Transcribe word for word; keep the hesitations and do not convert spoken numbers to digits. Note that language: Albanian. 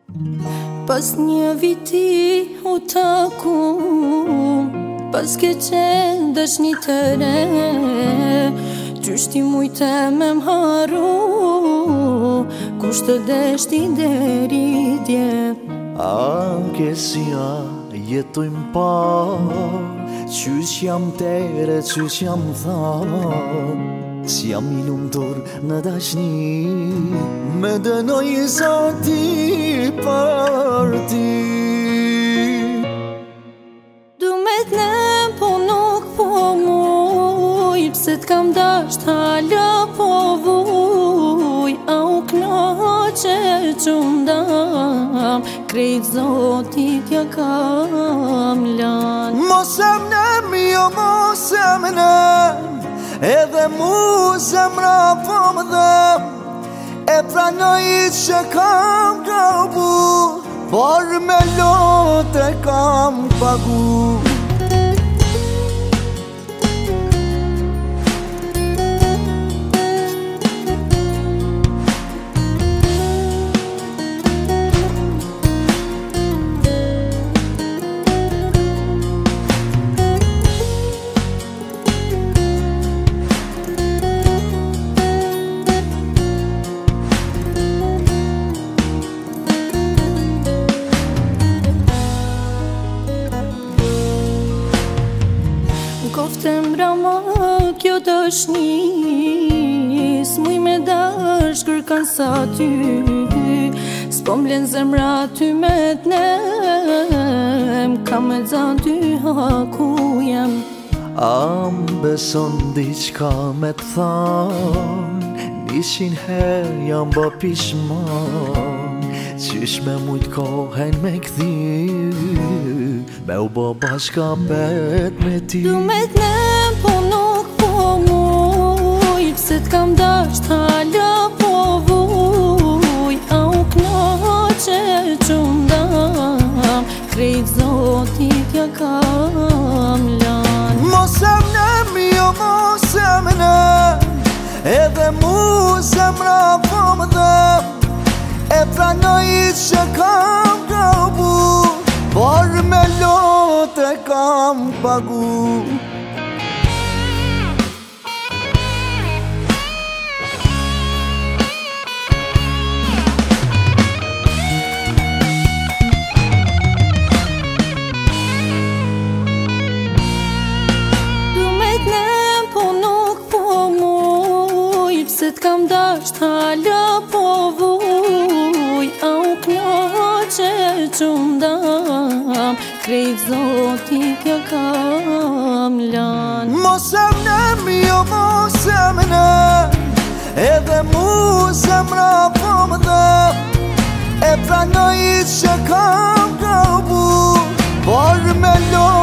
Pas një viti u takum, pas ke qenë dashni të re, qysh ti mujte me m'haru, kush të deshti deri dje. Anche sia jetojmë pa, qysh jam tere, qysh jam tha, si jam i lumtur në dashni, me dënoj zoti për ti. Du me t'nem po nuk po muj, pse t'kam dasht hala po vuj, a u knaqe qundam, krejt zotit ja kam lan. Mos e mnem, jo mos e mnem, edhe mu zemra po më dhem, e pranoj që kam gabu, por me lote kam pagu. Koftem rama kjo dashni, s'muj me dash kërkan sa ty, s'po m'len zemra ty me t'nem, kam me zan ty haku jem. Am beson diçka me t'than, nishin her jam ba pishman, qysh me mujt kohen me kthi, me u bo bashka pet me ti. Du me t'nem po nuk po muj, pse t'kam dasht hala po vuj, a u knaqe qundam, krejt zotit ja kam lan. Mos e mnem, jo mos e mnem, edhe mu zemra po më dhem, e pranoj që kam gabu, por me lote kam pagu. Du me t'nem po nuk po muj, pse t'kam dasht hala po vuj, a u knaqe qundam, krejt zotit ja kam lan. Mos e mnem, jo mos e mnem, edhe mu zemra po më dhem, e pranoj që kam gabu, por me lo